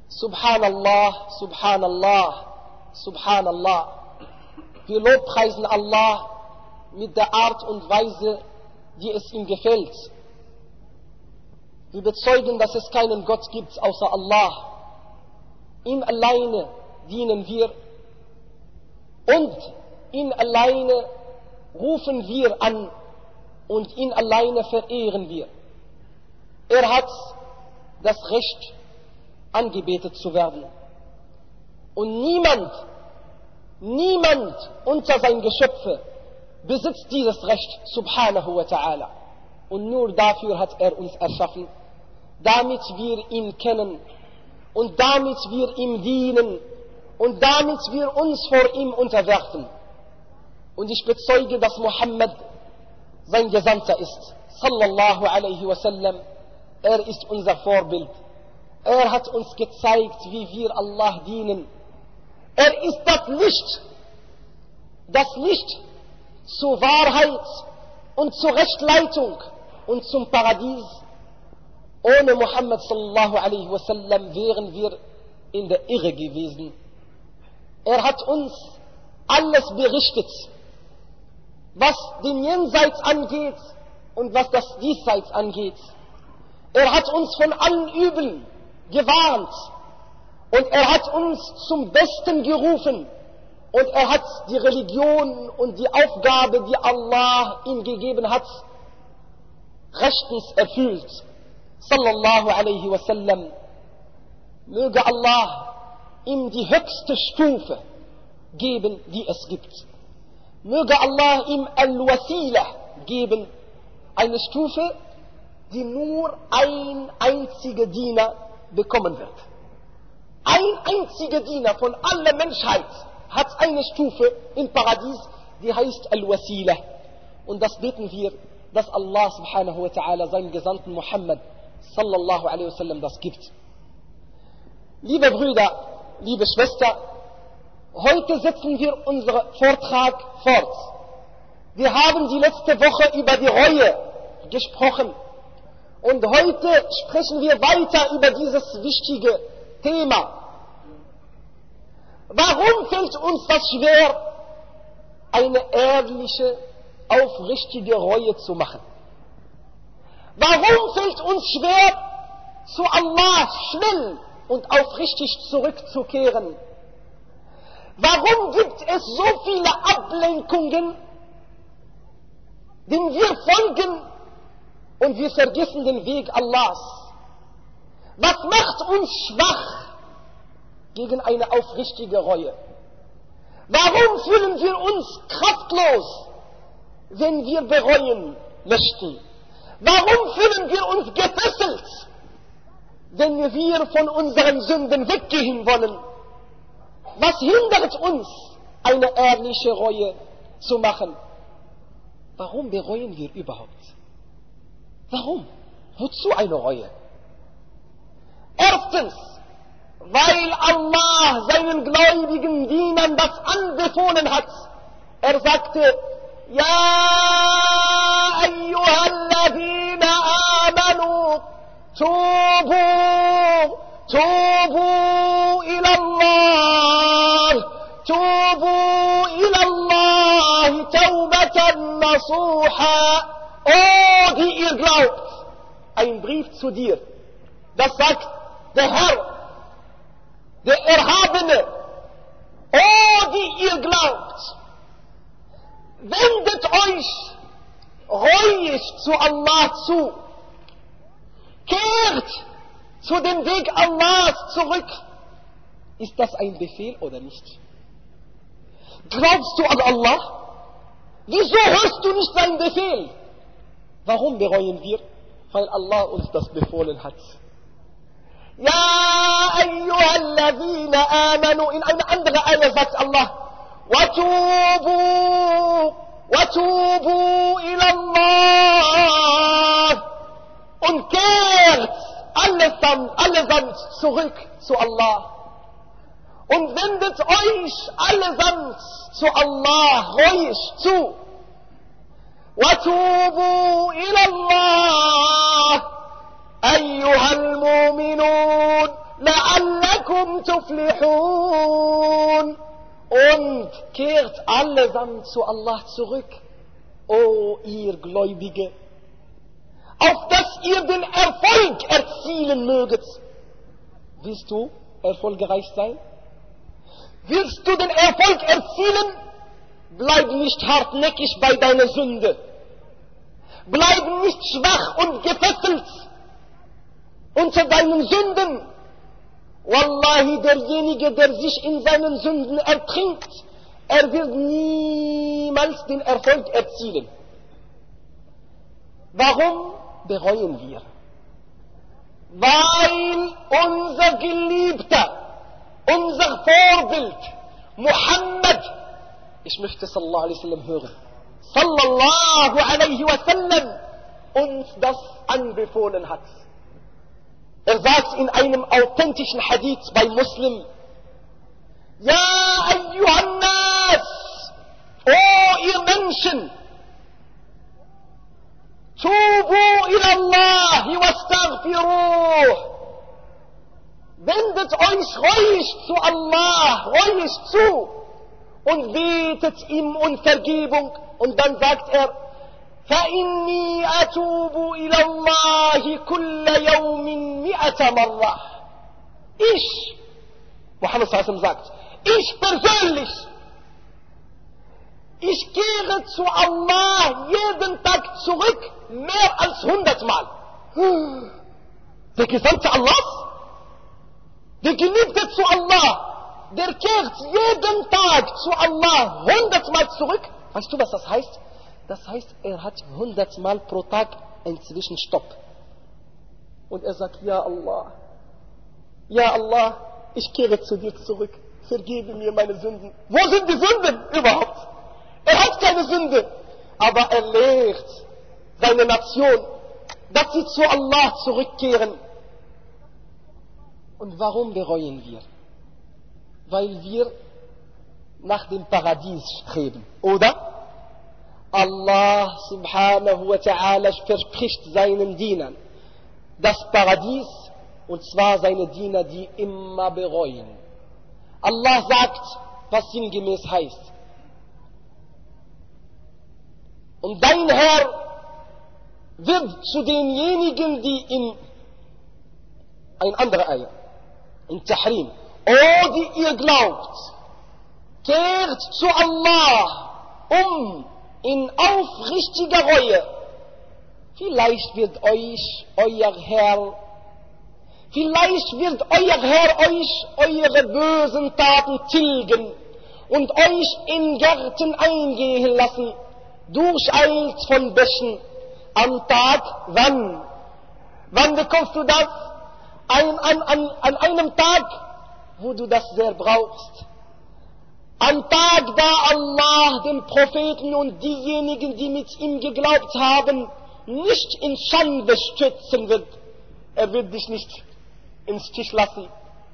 Subhanallah, Subhanallah, Subhanallah. Wir lobpreisen Allah mit der Art und Weise, die es ihm gefällt. Wir bezeugen, dass es keinen Gott gibt außer Allah. Ihm alleine dienen wir und ihn alleine rufen wir an und ihn alleine verehren wir. Er hat das Recht, angebetet zu werden. Und niemand unter seinen Geschöpfe besitzt dieses Recht, subhanahu wa ta'ala. Und nur dafür hat er uns erschaffen, damit wir ihn kennen und damit wir ihm dienen und damit wir uns vor ihm unterwerfen. Und ich bezeuge, dass Muhammad sein Gesandter ist, sallallahu alaihi wasallam. Er ist unser Vorbild. Er hat uns gezeigt, wie wir Allah dienen. Er ist das Licht zur Wahrheit und zur Rechtleitung und zum Paradies. Ohne Muhammad sallallahu alaihi wasallam wären wir in der Irre gewesen. Er hat uns alles berichtet, was den Jenseits angeht und was das Diesseits angeht. Er hat uns von allen Übeln gewarnt und er hat uns zum Besten gerufen und er hat die Religion und die Aufgabe, die Allah ihm gegeben hat, rechtens erfüllt. Sallallahu alaihi wasallam. Möge Allah ihm die höchste Stufe geben, die es gibt. Möge Allah ihm Al-Wasila geben, eine Stufe, die nur ein einziger Diener bekommen wird. Ein einziger Diener von aller Menschheit hat eine Stufe im Paradies, die heißt Al-Wasila. Und das beten wir, dass Allah subhanahu wa ta'ala seinem Gesandten Muhammad sallallahu alaihi wasallam das gibt. Liebe Brüder, liebe Schwester, heute setzen wir unseren Vortrag fort. Wir haben die letzte Woche über die Reue gesprochen. Und heute sprechen wir weiter über dieses wichtige Thema. Warum fällt uns das schwer, eine ehrliche, aufrichtige Reue zu machen? Warum fällt uns schwer, zu Allah schnell und aufrichtig zurückzukehren? Warum gibt es so viele Ablenkungen, denen wir folgen und wir vergessen den Weg Allahs? Was macht uns schwach gegen eine aufrichtige Reue? Warum fühlen wir uns kraftlos, wenn wir bereuen möchten? Warum fühlen wir uns gefesselt, wenn wir von unseren Sünden weggehen wollen? Was hindert uns, eine ehrliche Reue zu machen? Warum bereuen wir überhaupt? Warum? Wozu eine Reue? Erstens, weil Allah seinen gläubigen Dienern das anbefohlen hat. Er sagte, Ja ayyuhalladhina amanu, tubu ila Allah, taubatan nasuha. Oh, die ihr glaubt, ein Brief zu dir, das sagt der Herr, der Erhabene. Oh, die ihr glaubt, wendet euch reuig zu Allah zu, kehrt zu dem Weg Allahs zurück. Ist das ein Befehl oder nicht? Glaubst du an Allah? Wieso hörst du nicht seinen Befehl? Warum bereuen wir? Weil Allah uns das befohlen hat. Ja, ayyuhalladhina amanu. In einer anderen Ayah sagt Allah, Watubu ila Allah. Und kehrt allesamt zurück zu Allah. Und wendet euch allesamt zu Allah reuig zu. وتوبوا إلى الله أيها المؤمنون لعلكم la'allakum tuflihun. Und kehrt allesamt zu Allah zurück, o ihr Gläubige, auf dass ihr den Erfolg erzielen möget. Willst du erfolgreich sein? Willst du den Erfolg erzielen? Bleib nicht hartnäckig bei deiner Sünde. Bleib nicht schwach und gefesselt unter deinen Sünden. Wallahi, derjenige, der sich in seinen Sünden ertrinkt, er wird niemals den Erfolg erzielen. Warum bereuen wir? Weil unser Geliebter, unser Vorbild, Muhammad, ich möchte sallallahu alaihi wasallam hören, sallallahu alaihi wasallam, uns das anbefohlen hat. Er sagt in einem authentischen Hadith bei Muslim, Ja, ayyuhan nas, o ihr Menschen, tubu ila Allahi wastaghfiruh, wendet euch reuig zu Allah, reuig zu und betet ihm um Vergebung. Und dann sagt er, فَإِنِّي أَتُوبُ إِلَى اللَّهِ كُلَّ يَوْمٍ 100 مرة. Ich, Muhammad sallallahu alaihi wasallam sagt, ich persönlich, ich kehre zu Allah jeden Tag zurück, mehr als 100 Mal. Der Gesandte Allahs, der Geliebte zu Allah, der kehrt jeden Tag zu Allah 100 Mal zurück. Weißt du, was das heißt? Das heißt, er hat 100 Mal pro Tag einen Zwischenstopp. Und er sagt, ja Allah, ich kehre zu dir zurück. Vergebe mir meine Sünden. Wo sind die Sünden überhaupt? Er hat keine Sünde. Aber er lehrt seine Nation, dass sie zu Allah zurückkehren. Und warum bereuen wir? Weil wir nach dem Paradies streben, oder? Allah subhanahu wa ta'ala verspricht seinen Dienern das Paradies, und zwar seine Diener, die immer bereuen. Allah sagt, was sinngemäß heißt, und dein Herr wird zu denjenigen, die ein anderer Ayah, in Tahrim, die ihr glaubt, kehrt zu Allah in aufrichtiger Reue. Vielleicht wird euer Herr euch eure bösen Taten tilgen und euch in Gärten eingehen lassen, durcheilt von Bächen. Am Tag, wann? Wann bekommst du das? An einem Tag, wo du das sehr brauchst. Am Tag, da Allah den Propheten und diejenigen, die mit ihm geglaubt haben, nicht in Schande stürzen wird. Er wird dich nicht ins Stich lassen.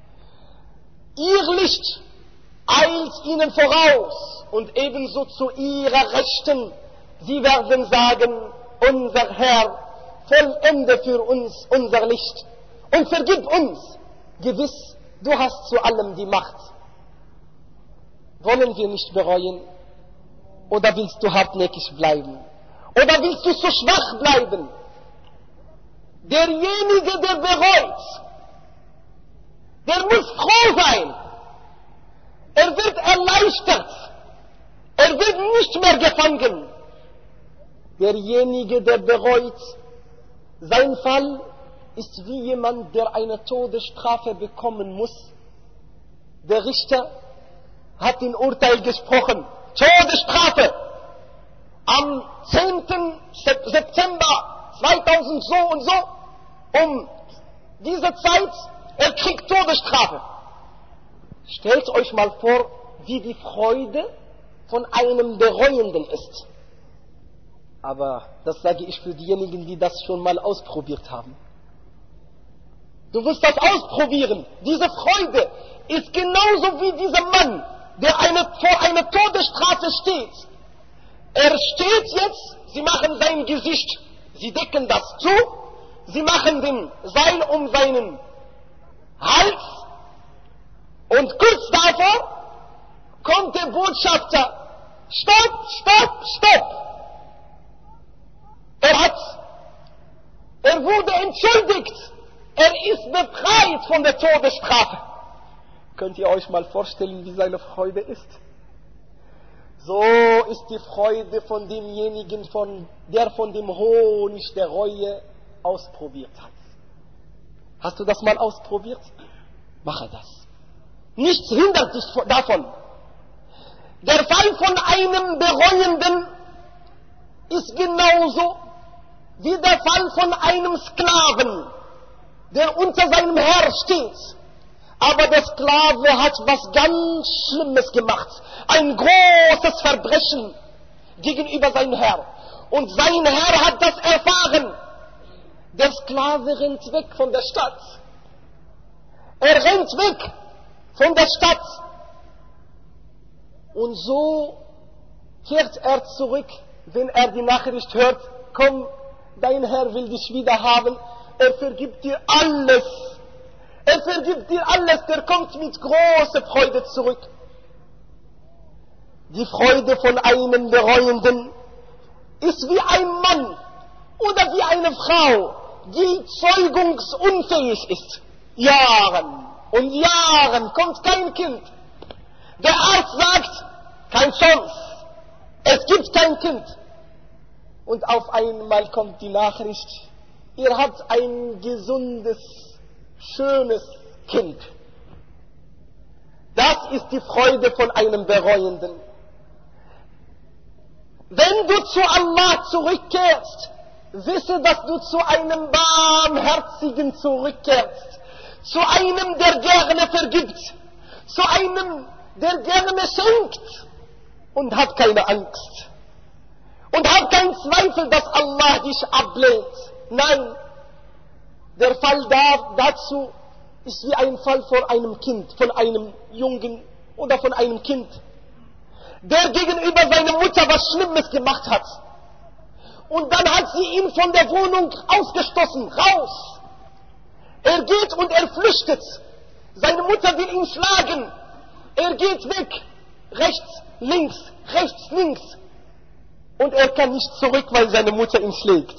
Ihr Licht eilt ihnen voraus und ebenso zu ihrer Rechten. Sie werden sagen, unser Herr, vollende für uns unser Licht und vergib uns. Gewiss, du hast zu allem die Macht. Wollen wir nicht bereuen? Oder willst du hartnäckig bleiben? Oder willst du so schwach bleiben? Derjenige, der bereut, der muss froh sein. Er wird erleichtert. Er wird nicht mehr gefangen. Derjenige, der bereut, sein Fall ist wie jemand, der eine Todesstrafe bekommen muss. Der Richter hat den Urteil gesprochen. Todesstrafe! Am 10. September 2000 so und so, diese Zeit, er kriegt Todesstrafe. Stellt euch mal vor, wie die Freude von einem Bereuenden ist. Aber das sage ich für diejenigen, die das schon mal ausprobiert haben. Du wirst das ausprobieren. Diese Freude ist genauso wie dieser Mann, der vor einer Todesstrafe steht. Er steht jetzt, sie machen sein Gesicht, sie decken das zu, sie machen den Seil um seinen Hals kommt der Botschafter. Stopp, stopp, stopp. Er wurde entschuldigt. Er ist befreit von der Todesstrafe. Könnt ihr euch mal vorstellen, wie seine Freude ist? So ist die Freude von demjenigen, der von dem Honig der Reue ausprobiert hat. Hast du das mal ausprobiert? Mache das. Nichts hindert dich davon. Der Fall von einem Bereuenden ist genauso wie der Fall von einem Sklaven, der unter seinem Herr steht. Aber der Sklave hat was ganz Schlimmes gemacht. Ein großes Verbrechen gegenüber seinem Herr. Und sein Herr hat das erfahren. Der Sklave rennt weg von der Stadt. Er rennt weg von der Stadt. Und so kehrt er zurück, wenn er die Nachricht hört, komm, dein Herr will dich wieder haben. Er vergibt dir alles. Er vergibt dir alles. Der kommt mit großer Freude zurück. Die Freude von einem Bereuenden ist wie ein Mann oder wie eine Frau, die zeugungsunfähig ist. Jahren und Jahren kommt kein Kind. Der Arzt sagt, kein Chance. Es gibt kein Kind. Und auf einmal kommt die Nachricht, ihr habt ein gesundes, schönes Kind. Das ist die Freude von einem Bereuenden. Wenn du zu Allah zurückkehrst, wisse, dass du zu einem Barmherzigen zurückkehrst, zu einem, der gerne vergibt, zu einem, der gerne schenkt und hat keine Angst und hat keinen Zweifel, dass Allah dich ablehnt. Nein, der Fall dazu ist wie ein Fall von einem Kind, von einem Jungen oder von einem Kind, der gegenüber seiner Mutter was Schlimmes gemacht hat. Und dann hat sie ihn von der Wohnung ausgestoßen, raus. Er geht und er flüchtet. Seine Mutter will ihn schlagen. Er geht weg, rechts, links, rechts, links. Und er kann nicht zurück, weil seine Mutter ihn schlägt.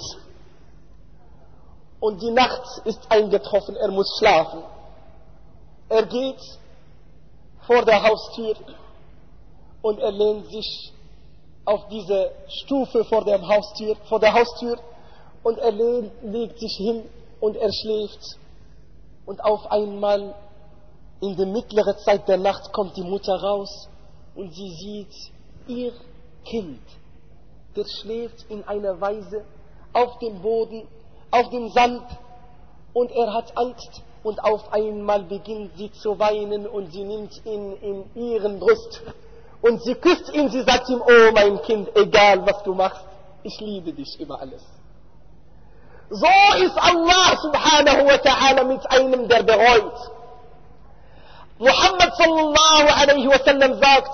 Und die Nacht ist eingetroffen, er muss schlafen. Er geht vor der Haustür und er lehnt sich auf diese Stufe vor der Haustür und er legt sich hin und er schläft. Und auf einmal in der mittleren Zeit der Nacht kommt die Mutter raus und sie sieht ihr Kind, der schläft in einer Weise auf dem Boden, auf dem Sand, und er hat Angst und auf einmal beginnt sie zu weinen und sie nimmt ihn in ihren Brust und sie küsst ihn, sie sagt ihm, oh mein Kind, egal was du machst, ich liebe dich über alles. So ist Allah subhanahu wa ta'ala mit einem, der bereut. Muhammad sallallahu alaihi wa sallam sagt,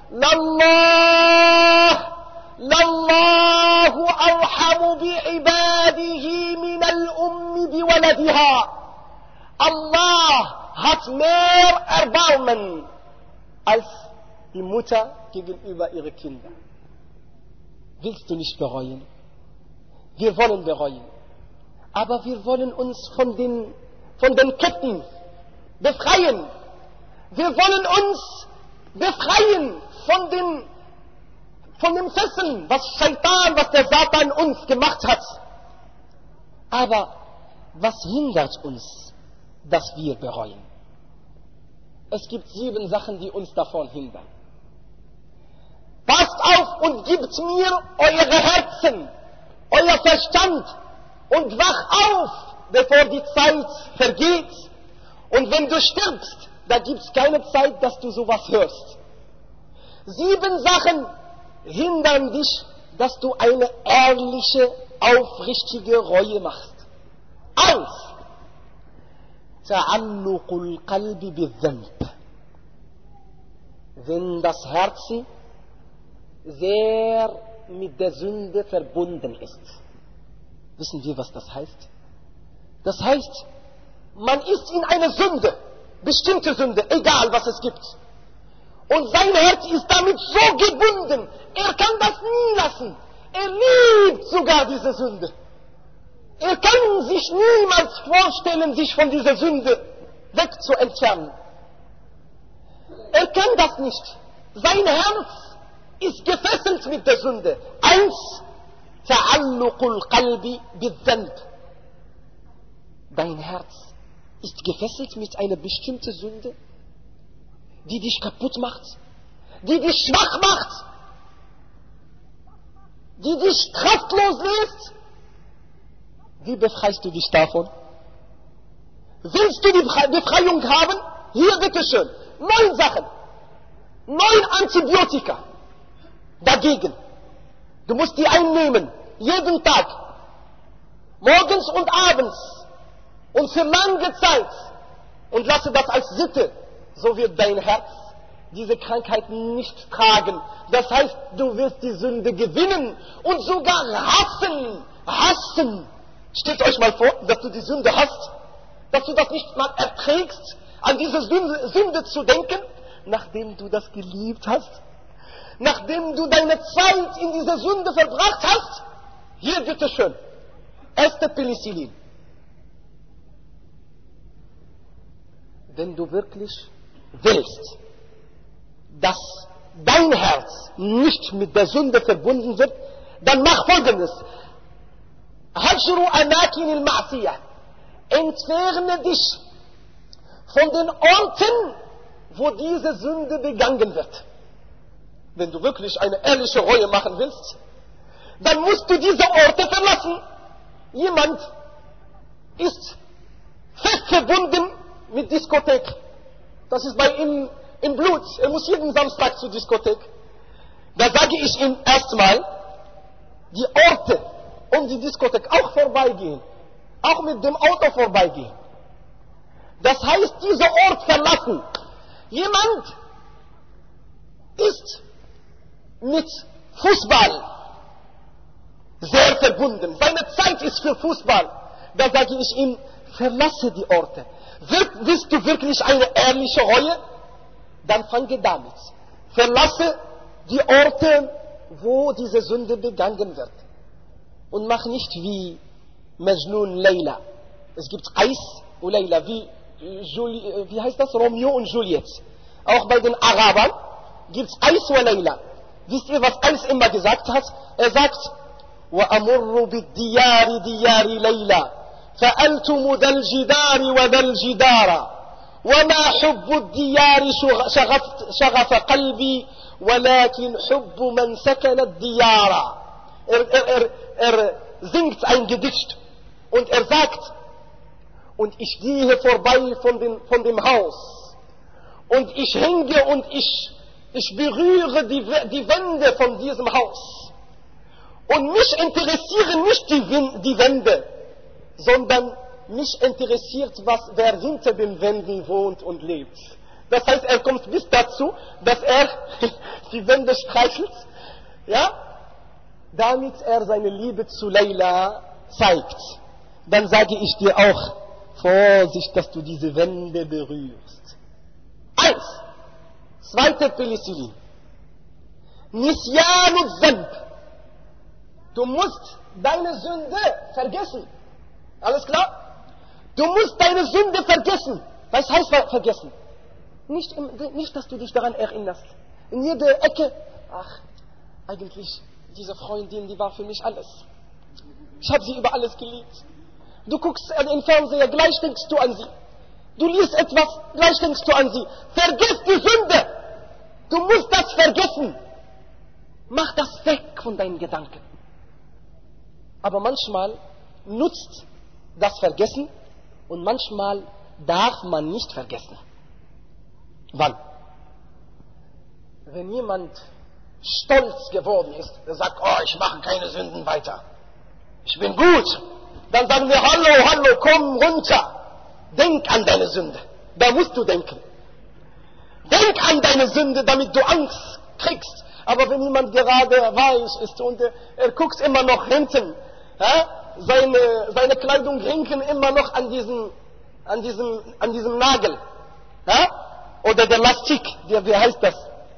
Lallahu arhamu bi'ibadihi min al-ummi biwaladiha. Allah hat mehr Erbarmen als die Mutter gegenüber ihren Kindern. Willst du nicht bereuen? Wir wollen bereuen. Aber wir wollen uns von den Ketten befreien. Wir wollen uns befreien von den Fesseln, was der Satan uns gemacht hat. Aber was hindert uns, dass wir bereuen? Es gibt 7 Sachen, die uns davon hindern. Passt auf und gebt mir eure Herzen, euer Verstand und wach auf, bevor die Zeit vergeht. Und wenn du stirbst, da gibt's keine Zeit, dass du sowas hörst. 7 Sachen hindern dich, dass du eine ehrliche, aufrichtige Reue machst. 1. Ta'alluqul qalbi bidhanb. Wenn das Herz sehr mit der Sünde verbunden ist. Wissen wir, was das heißt? Das heißt, man ist in einer Sünde, bestimmte Sünde, egal was es gibt. Und sein Herz ist damit so gebunden, er kann das nie lassen. Er liebt sogar diese Sünde. Er kann sich niemals vorstellen, sich von dieser Sünde wegzuentfernen. Er kann das nicht. Sein Herz ist gefesselt mit der Sünde. Ta'alluqul qalbi bidhanb. Dein Herz ist gefesselt mit einer bestimmten Sünde, die dich kaputt macht, die dich schwach macht, die dich kraftlos lässt. Wie befreist du dich davon? Willst du die Befreiung haben? Hier bitteschön. 9 Sachen. 9 Antibiotika dagegen. Du musst die einnehmen. Jeden Tag. Morgens und abends. Und für lange Zeit. Und lasse das als Sitte. So wird dein Herz diese Krankheiten nicht tragen. Das heißt, du wirst die Sünde gewinnen und sogar hassen. Hassen. Stellt euch mal vor, dass du die Sünde hast, dass du das nicht mal erträgst, an diese Sünde zu denken, nachdem du das geliebt hast, nachdem du deine Zeit in dieser Sünde verbracht hast. Hier bitteschön, erste Penicillin. Wenn du wirklich willst, dass dein Herz nicht mit der Sünde verbunden wird, dann mach Folgendes. Hajru amakin al-ma'siyah. Entferne dich von den Orten, wo diese Sünde begangen wird. Wenn du wirklich eine ehrliche Reue machen willst, dann musst du diese Orte verlassen. Jemand ist fest verbunden mit Diskothek. Das ist bei ihm im Blut. Er muss jeden Samstag zur Diskothek. Da sage ich ihm erstmal, die Orte um die Diskothek auch vorbeigehen. Auch mit dem Auto vorbeigehen. Das heißt, dieser Ort verlassen. Jemand ist mit Fußball sehr verbunden. Seine Zeit ist für Fußball. Da sage ich ihm, verlasse die Orte. Willst du wirklich eine ehrliche Reue? Dann fange damit. Verlasse die Orte, wo diese Sünde begangen wird. Und mach nicht wie Majnun Leila. Es gibt Eis und Leila, wie heißt das? Romeo und Juliet. Auch bei den Arabern gibt es Eis und Leila. Wisst ihr, was Eis immer gesagt hat? Er sagt, وَأَمُرُّ بِالدِّيَارِ دِيَارِ لَيْلَى فَأَلْتُمُ ذَا الْجِدَارِ وَذَا الْجِدَارَ وَمَا حُبُّ الدِّيَارِ شَغَفَ قَلْبِي وَلَكِنْ حُبُّ مَنْ سَكَنَ الدِّيَارَ. Er singt ein Gedicht und er sagt, und ich gehe vorbei von dem Haus und ich hänge und ich berühre die Wände von diesem Haus. Und mich interessieren nicht die Wände, sondern mich interessiert, wer hinter den Wänden wohnt und lebt. Das heißt, er kommt bis dazu, dass er die Wände streichelt, ja, damit er seine Liebe zu Leila zeigt. Dann sage ich dir auch, Vorsicht, dass du diese Wände berührst. 1. Zweite Penicillin. Nisyanu Dhanb. Du musst deine Sünde vergessen. Alles klar? Du musst deine Sünde vergessen. Was heißt vergessen? Nicht, dass du dich daran erinnerst. In jeder Ecke, ach, eigentlich, diese Freundin, die war für mich alles. Ich habe sie über alles geliebt. Du guckst an den Fernseher, gleich denkst du an sie. Du liest etwas, gleich denkst du an sie. Vergiss die Sünde. Du musst das vergessen. Mach das weg von deinen Gedanken. Aber manchmal nutzt das Vergessen und manchmal darf man nicht vergessen. Wann? Wenn jemand stolz geworden ist, der sagt, oh, ich mache keine Sünden weiter. Ich bin gut. Dann sagen wir, hallo, komm runter. Denk an deine Sünde. Da musst du denken. Denk an deine Sünde, damit du Angst kriegst. Aber wenn jemand gerade weich ist und er guckt immer noch hinten, ja, seine Kleidung hängen immer noch an diesem Nagel, ja, oder der Lastik, wie heißt das?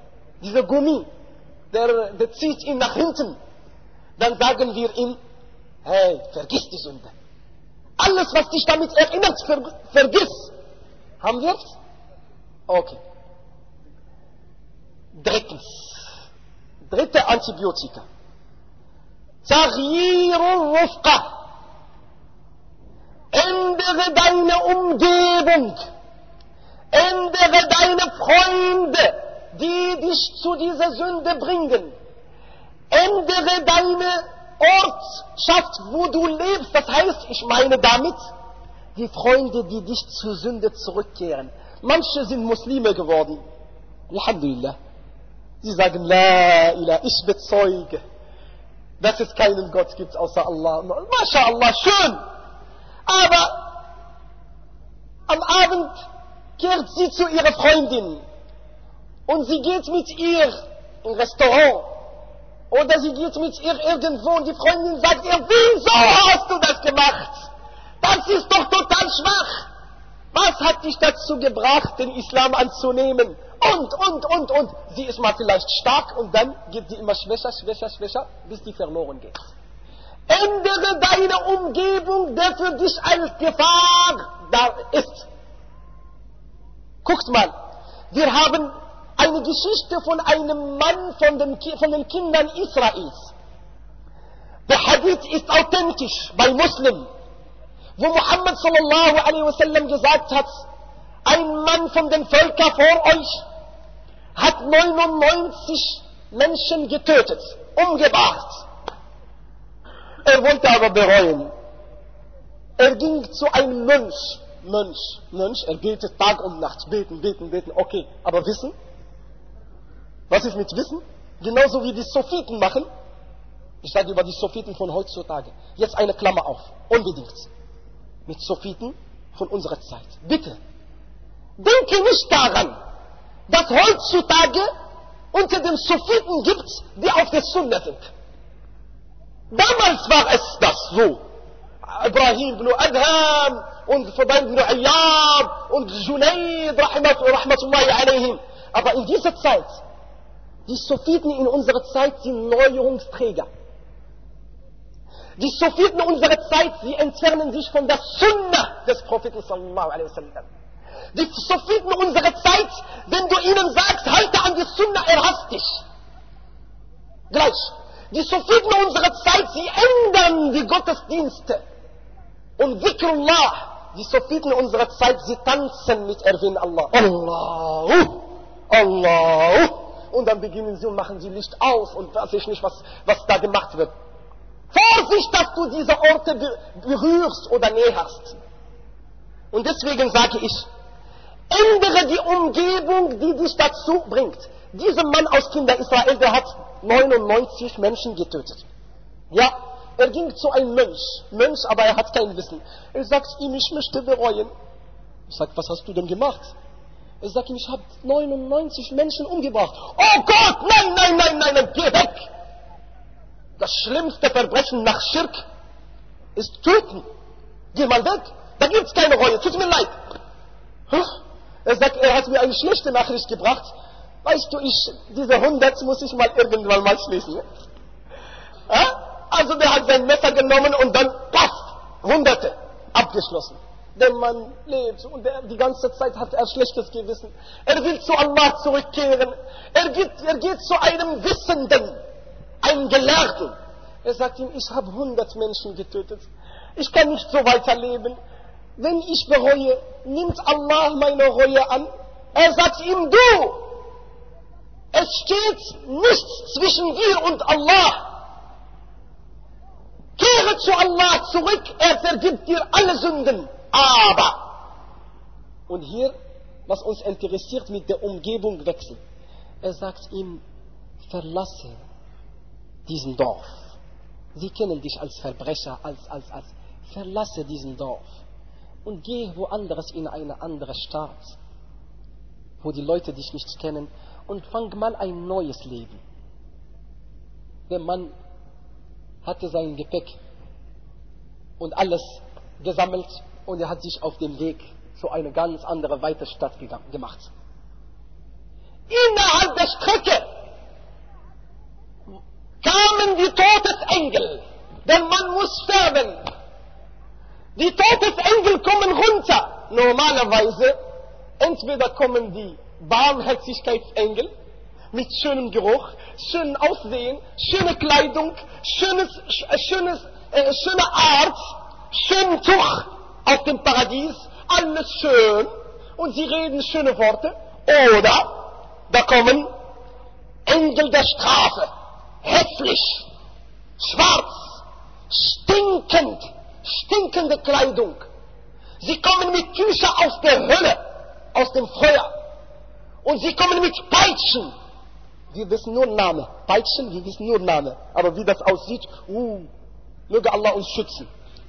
dieser Gummi, der zieht ihn nach hinten. Dann sagen wir ihm, hey, vergiss die Sünde. Alles, was dich damit erinnert, vergiss. Haben wir's? Okay. Dritte Antibiotika. Taghyirul Rufqa. Ändere deine Umgebung. Ändere deine Freunde, die dich zu dieser Sünde bringen. Ändere deine Ortschaft, wo du lebst. Das heißt, ich meine damit, die Freunde, die dich zur Sünde zurückkehren. Manche sind Muslime geworden. Alhamdulillah. Sie sagen, La ilaha, ich bezeuge, dass es keinen Gott gibt außer Allah. MashaAllah, schön. Aber am Abend kehrt sie zu ihrer Freundin und sie geht mit ihr im Restaurant oder sie geht mit ihr irgendwo und die Freundin sagt ihr, wieso hast du das gemacht? Das ist doch total schwach. Was hat dich dazu gebracht, den Islam anzunehmen? Und. Sie ist mal vielleicht stark und dann geht sie immer schwächer, bis die verloren geht. Ändere deine Umgebung, der für dich als Gefahr da ist. Guckt mal, wir haben eine Geschichte von einem Mann von den Kindern Israels. Der Hadith ist authentisch bei Muslim, wo Muhammad sallallahu alaihi wasallam gesagt hat, ein Mann von den Völkern vor euch hat 99 Menschen getötet, umgebracht. Er wollte aber bereuen. Er ging zu einem Mönch, er betet Tag und Nacht, beten, okay, aber Wissen? Was ist mit Wissen? Genauso wie die Sophiten machen. Ich sage über die Sophiten von heutzutage. Jetzt eine Klammer auf, unbedingt. Mit Sophiten von unserer Zeit. Bitte, denke nicht daran, dass heutzutage unter den Sophiten gibt, die auf der Sunna sind. Damals war es das so. Ibrahim ibn Adham und Fudail ibn Ayyab und Junayd rahmatullahi alayhim. Aber in dieser Zeit, die Sophiten in unserer Zeit sind Neuerungsträger. Die Sophiten unserer Zeit, sie entfernen sich von der Sunna des Propheten sallallahu alaihi wasallam. Die Sophiten unserer Zeit, wenn du ihnen sagst, halte an die Sunna, er hasst dich. Gleich. Die Sophiten unserer Zeit, sie ändern die Gottesdienste. Und Zikrullah, die Sophiten unserer Zeit, sie tanzen mit Erwin Allah. Allah. Und dann beginnen sie und machen sie Licht aus und weiß ich nicht, was da gemacht wird. Vorsicht, dass du diese Orte berührst oder näherst. Und deswegen sage ich, ändere die Umgebung, die dich dazu bringt. Dieser Mann aus Kinder Israel, der hat 99 Menschen getötet. Ja, er ging zu einem Mönch, aber er hat kein Wissen. Er sagt ihm, ich möchte bereuen. Ich sage, was hast du denn gemacht? Er sagt ihm, ich habe 99 Menschen umgebracht. Oh Gott, nein, geh weg! Das schlimmste Verbrechen nach Schirk ist töten. Geh mal weg, da gibt's keine Reue, tut mir leid. Er sagt, er hat mir eine schlechte Nachricht gebracht. Weißt du, diese 100 muss ich mal irgendwann mal schließen. Also der hat sein Messer genommen und dann, Hunderte abgeschlossen. Der Mann lebt und die ganze Zeit hat er schlechtes Gewissen. Er will zu Allah zurückkehren. Er geht zu einem Wissenden, einem Gelehrten. Er sagt ihm, ich habe 100 Menschen getötet. Ich kann nicht so weiterleben. Wenn ich bereue, nimmt Allah meine Reue an. Er sagt ihm, du, es steht nichts zwischen dir und Allah. Kehre zu Allah zurück, er vergibt dir alle Sünden. Aber, und hier, was uns interessiert, mit der Umgebung wechseln. Er sagt ihm, verlasse diesen Dorf. Sie kennen dich als Verbrecher, verlasse diesen Dorf und geh woanders in eine andere Stadt, wo die Leute dich nicht kennen, und fang mal ein neues Leben. Der Mann hatte sein Gepäck und alles gesammelt und er hat sich auf den Weg zu einer ganz anderen weiten Stadt gemacht. Innerhalb der Strecke kamen die Todesengel. Der Mann muss sterben. Die Todesengel kommen runter. Normalerweise, entweder kommen die Barmherzigkeitsengel mit schönem Geruch, schönem Aussehen, schöne Kleidung, schöne Art, schönen Tuch auf dem Paradies, alles schön, und sie reden schöne Worte. Oder da kommen Engel der Strafe, hässlich, schwarz, stinkende Kleidung. Sie kommen mit Tüchern aus der Hölle, aus dem Feuer. Und sie kommen mit Peitschen. Wir wissen nur Name. Peitschen, wir wissen nur Name. Aber wie das aussieht, möge Allah uns schützen.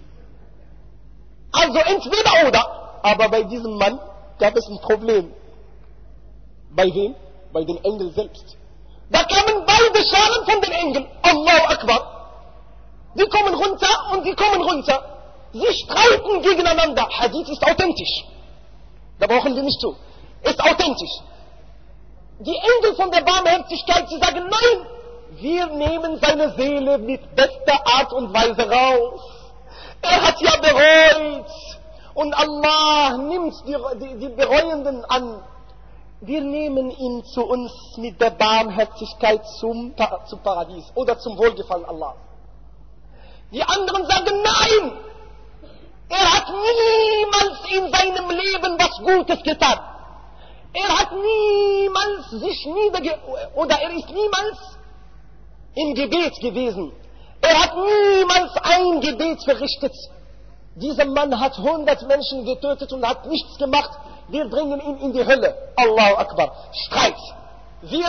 Also entweder oder. Aber bei diesem Mann gab es ein Problem. Bei wem? Bei den Engeln selbst. Da kamen beide Scharen von den Engeln. Allahu Akbar. Die kommen runter und die kommen runter. Sie streiten gegeneinander. Hadith ist authentisch. Da brauchen wir nicht zu. Ist authentisch. Die Engel von der Barmherzigkeit, sie sagen, nein, wir nehmen seine Seele mit bester Art und Weise raus. Er hat ja bereut. Und Allah nimmt die Bereuenden an. Wir nehmen ihn zu uns mit der Barmherzigkeit zum Paradies oder zum Wohlgefallen Allah. Die anderen sagen, nein, er hat niemals in seinem Leben was Gutes getan. Er hat niemals sich oder er ist niemals im Gebet gewesen. Er hat niemals ein Gebet verrichtet. Dieser Mann hat 100 Menschen getötet und hat nichts gemacht. Wir bringen ihn in die Hölle. Allahu Akbar. Streit. Wir.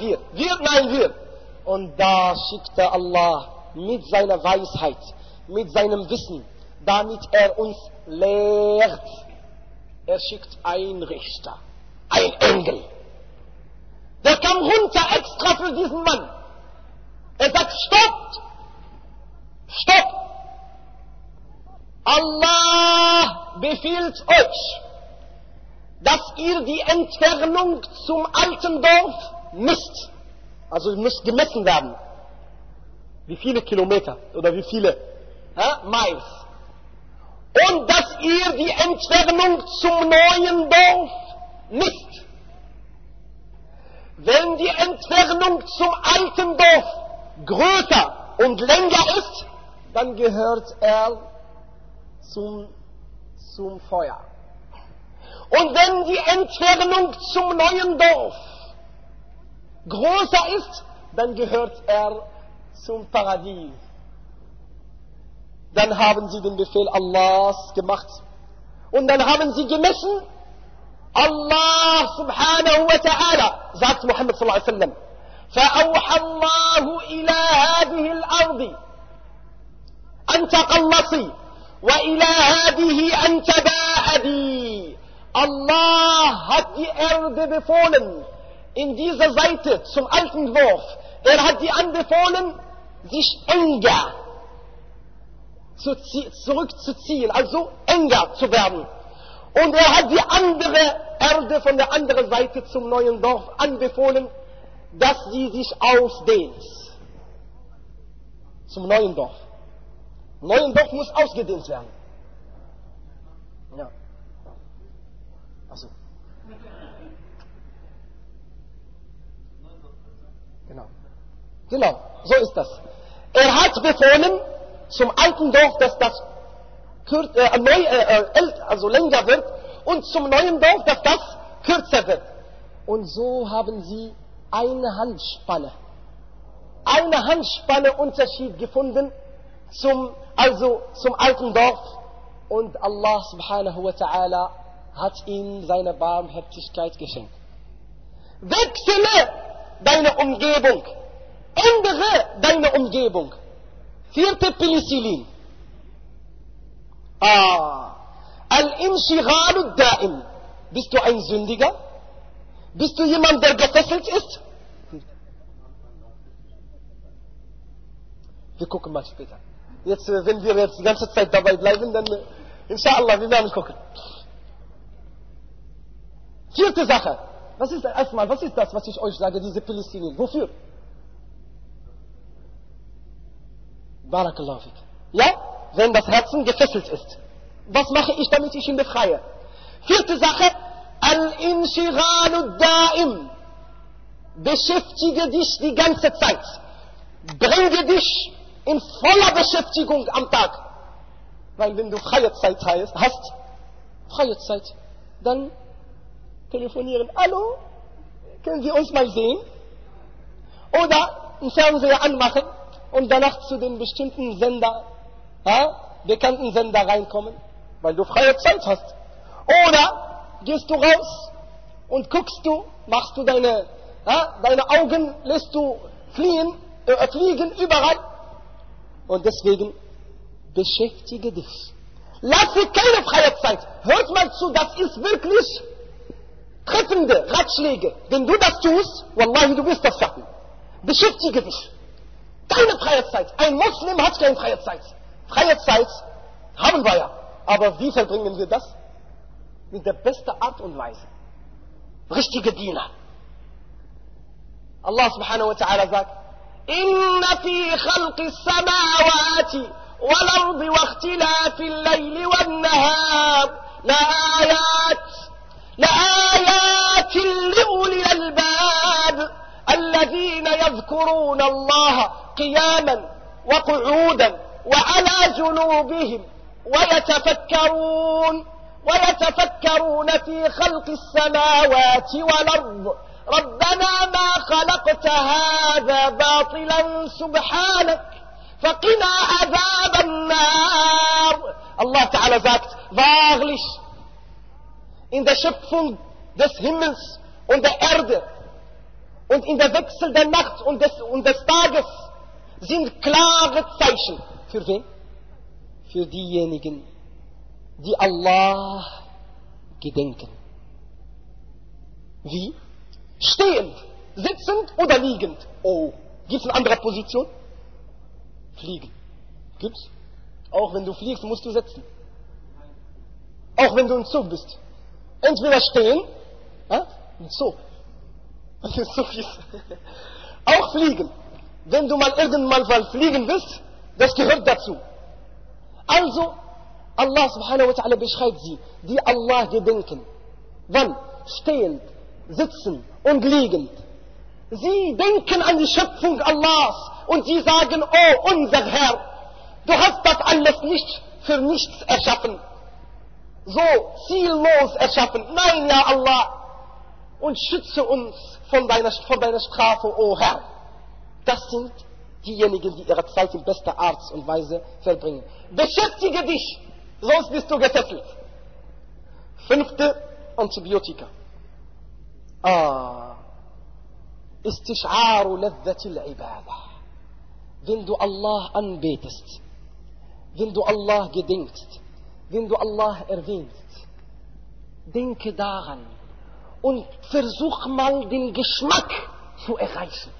Und da schickte Allah mit seiner Weisheit, mit seinem Wissen, damit er uns lehrt. Er schickt einen Richter, ein Engel. Der kam runter extra für diesen Mann. Er sagt, stopp. Allah befiehlt euch, dass ihr die Entfernung zum alten Dorf misst. Also muss gemessen werden. Wie viele Kilometer oder wie viele Miles. Und dass ihr die Entfernung zum neuen Dorf misst. Wenn die Entfernung zum alten Dorf größer und länger ist, dann gehört er zum Feuer. Und wenn die Entfernung zum neuen Dorf größer ist, dann gehört er zum Paradies. Dann haben sie den Befehl Allahs gemacht. Und dann haben sie gemessen. Allah subhanahu wa ta'ala, sagt Muhammad sallallahu alaihi wasallam, فأوحى الله إلى هذه الأرض أن تقلصي وإلى هذه أن تباعدي. Allah hat die Erde befohlen, in dieser Seite zum alten Dorf. Er hat die anbefohlen, sich enger zurückzuziehen, also enger zu werden. Und er hat die andere Erde von der anderen Seite zum neuen Dorf anbefohlen, dass sie sich ausdehnt. Zum neuen Dorf. Neuen Dorf muss ausgedehnt werden. Ja. Also. Genau, so ist das. Er hat befohlen zum alten Dorf, dass das also länger wird, und zum neuen Dorf, dass das kürzer wird. Und so haben sie eine Handspanne Unterschied gefunden zum alten Dorf. Und Allah subhanahu wa ta'ala hat ihm seine Barmherzigkeit geschenkt. Wechsle deine Umgebung. Ändere deine Umgebung. 4. Penicillin. Al-Inshighalu Da'im. Bist du ein Sündiger? Bist du jemand, der gefesselt ist? Wir gucken mal später. Jetzt, wenn wir jetzt die ganze Zeit dabei bleiben, dann inshallah, wir werden gucken. 4. Sache. Was ist das, was ich euch sage, diese Penicillin? Wofür? Barakallahu fik. Ja, wenn das Herzen gefesselt ist. Was mache ich, damit ich ihn befreie? 4. Sache, Al-Inshiralu Da'im. Beschäftige dich die ganze Zeit. Bringe dich in voller Beschäftigung am Tag. Weil wenn du freie Zeit hast, freie Zeit, dann telefonieren. Hallo, können Sie uns mal sehen? Oder einen Fernseher anmachen und danach zu den bestimmten Sender, bekannten Sender reinkommen, weil du freie Zeit hast. Oder gehst du raus und machst du deine Augen lässt du fliegen überall. Und deswegen beschäftige dich. Lasse keine freie Zeit. Hört mal zu, das ist wirklich treffende Ratschläge. Wenn du das tust, wallahi, du wirst das schaffen. Beschäftige dich. Keine freie Zeit. Ein Muslim hat keine freie Zeit. Freie Zeit haben wir ja. Aber wie verbringen wir das? Mit der besten Art und Weise. Richtige Diener. Allah subhanahu wa ta'ala sagt, Inna fi khalqi samawati wal ardi wa ikhtilafi al-layli wan nahar لآيات لأولي الألباب الذين يذكرون الله قياما وقعودا وعلى جنوبهم ويتفكرون في خلق السماوات والأرض ربنا ما خلقت هذا باطلا سبحانك فقنا عذاب النار. Allah Ta'ala sagt, wahrlich, in der Schöpfung des Himmels und der Erde und in der Wechsel der Nacht und des Tages sind klare Zeichen. Für wen? Für diejenigen, die Allah gedenken. Wie? Stehend, sitzend oder liegend? Oh, gibt es eine andere Position? Fliegen. Gibt's? Auch wenn du fliegst, musst du sitzen. Auch wenn du im Zug bist. Entweder stehen, im Zug. Was ist so viel? Auch fliegen. Wenn du mal irgendwann mal fliegen bist, das gehört dazu. Also, Allah subhanahu wa ta'ala beschreibt sie, die Allah gedenken. Wann? Stehend, sitzen und liegend. Sie denken an die Schöpfung Allahs und sie sagen, oh unser Herr, du hast das alles nicht für nichts erschaffen. So ziellos erschaffen. Nein, ja Allah. Und schütze uns von deiner Strafe, o Herr. Das sind diejenigen, die ihre Zeit in bester Art und Weise verbringen. Beschäftige dich, sonst bist du gefesselt. 5. Antibiotika. Istish'aru ladhatil ibadah. Wenn du Allah anbetest, wenn du Allah gedenkst, wenn du Allah erwähnst, denke daran und versuch mal den Geschmack zu erreichen.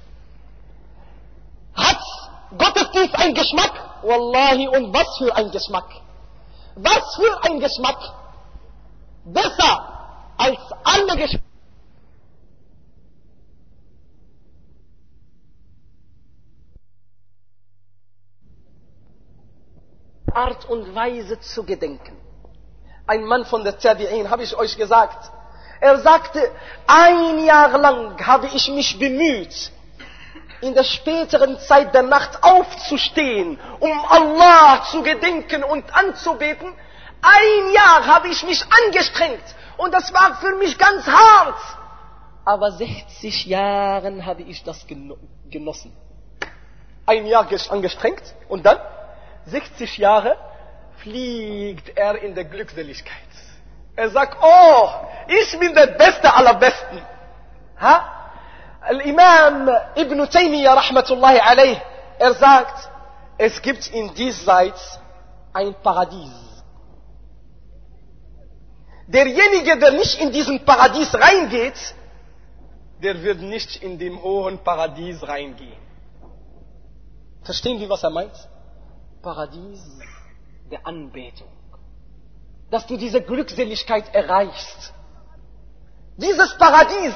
Hat Gottesdienst einen Geschmack? Wallahi, und was für ein Geschmack! Was für ein Geschmack! Besser als alle Geschmäcker. Art und Weise zu gedenken. Ein Mann von der Tabi'in, habe ich euch gesagt, er sagte, 1 Jahr lang habe ich mich bemüht, in der späteren Zeit der Nacht aufzustehen, um Allah zu gedenken und anzubeten. 1 Jahr habe ich mich angestrengt und das war für mich ganz hart. Aber 60 Jahren habe ich das genossen. 1 Jahr angestrengt und dann 60 Jahre fliegt er in der Glückseligkeit. Er sagt, oh, ich bin der Beste aller Besten. Al-Imam Ibn Taymiyyah rahmatullahi alayh, er sagt, es gibt in diesseits ein Paradies. Derjenige, der nicht in diesen Paradies reingeht, der wird nicht in dem hohen Paradies reingehen. Verstehen Sie, was er meint? Paradies der Anbetung. Dass du diese Glückseligkeit erreichst. Dieses Paradies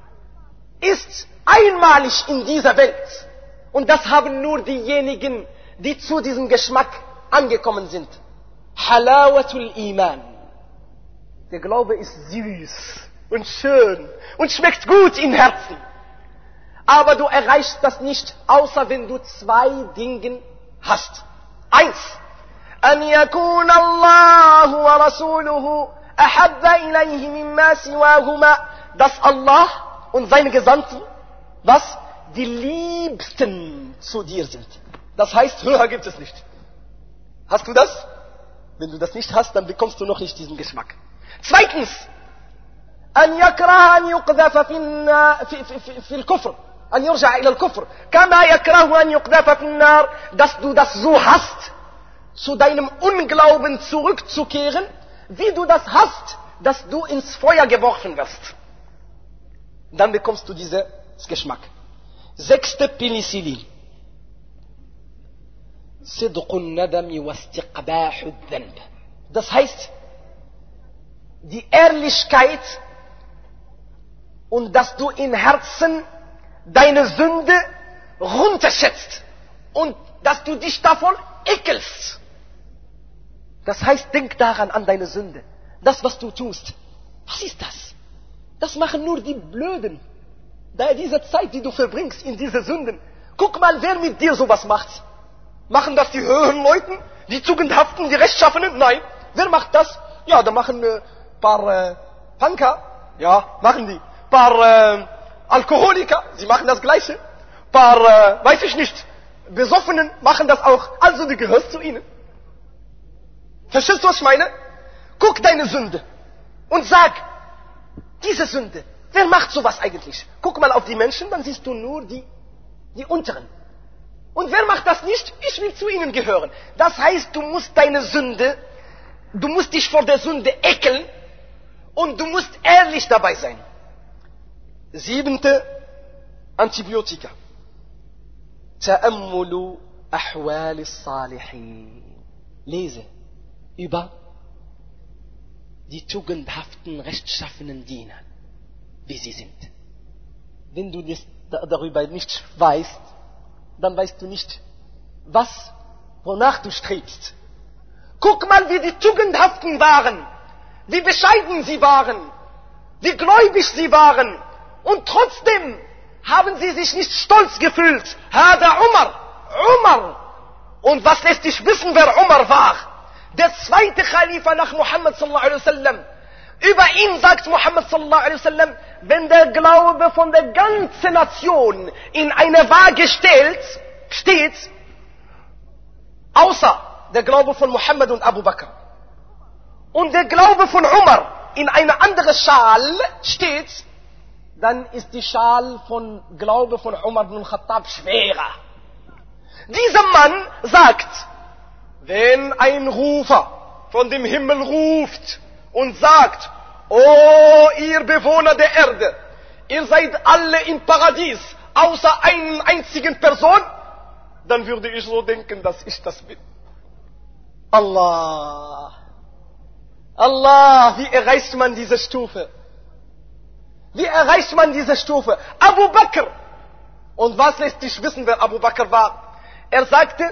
ist einmalig in dieser Welt. Und das haben nur diejenigen, die zu diesem Geschmack angekommen sind. Halawatul Iman. Der Glaube ist süß und schön und schmeckt gut im Herzen. Aber du erreichst das nicht, außer wenn du zwei Dinge hast. 1. An yakuna Allah wa rasuluhu ahabba ilayhi mimma siwahuma. Dass Allah und seine Gesandten, was? Die Liebsten zu dir sind. Das heißt, höher gibt es nicht. Hast du das? Wenn du das nicht hast, dann bekommst du noch nicht diesen Geschmack. 2. An yakraha an yuqdafa fi al-kufr. An yurja'a ila al-kufr. Kama yakrahu an yuqdafa fi an-nar. Dass du das so hast, zu deinem Unglauben zurückzukehren, wie du das hast, dass du ins Feuer geworfen wirst. Dann bekommst du diesen Geschmack. 6. Penicillin. Sidqun nadami wa istiqbahu dhanb. Das heißt, die Ehrlichkeit und dass du im Herzen deine Sünde runterschätzt und dass du dich davon ekelst. Das heißt, denk daran an deine Sünde. Das, was du tust. Was ist das? Das machen nur die Blöden. Da diese Zeit, die du verbringst in diese Sünden. Guck mal, wer mit dir sowas macht. Machen das die höheren Leute? Die Tugendhaften, die Rechtschaffenen? Nein. Wer macht das? Ja, da machen ein paar Punker. Ja, machen die. Paar Alkoholiker. Sie machen das Gleiche. Paar, weiß ich nicht, Besoffenen machen das auch. Also du gehörst zu ihnen. Verstehst du, was ich meine? Guck deine Sünde und sag, diese Sünde, wer macht sowas eigentlich? Guck mal auf die Menschen, dann siehst du nur die Unteren. Und wer macht das nicht? Ich will zu ihnen gehören. Das heißt, du musst deine Sünde, du musst dich vor der Sünde ekeln und du musst ehrlich dabei sein. 7. Antibiotika. Ta'ammulu ahwal as-salihin. Lese über die tugendhaften, rechtschaffenen Diener, wie sie sind. Wenn du darüber nicht weißt, dann weißt du nicht, wonach du strebst. Guck mal, wie die Tugendhaften waren, wie bescheiden sie waren, wie gläubig sie waren. Und trotzdem haben sie sich nicht stolz gefühlt. Hada Umar. Und was lässt dich wissen, wer Umar war? Der zweite Khalifa nach Muhammad sallallahu alaihi wasallam. Über ihn sagt Muhammad sallallahu alaihi wasallam, wenn der Glaube von der ganzen Nation in eine Waage steht, außer der Glaube von Muhammad und Abu Bakr, und der Glaube von Umar in eine andere Schal steht, dann ist die Schal von Glaube von Umar ibn Khattab schwerer. Dieser Mann sagt, wenn ein Rufer von dem Himmel ruft und sagt, oh ihr Bewohner der Erde, ihr seid alle im Paradies, außer einer einzigen Person, dann würde ich so denken, dass ich das bin. Allah, wie erreicht man diese Stufe? Wie erreicht man diese Stufe? Abu Bakr. Und was lässt dich wissen, wer Abu Bakr war? Er sagte,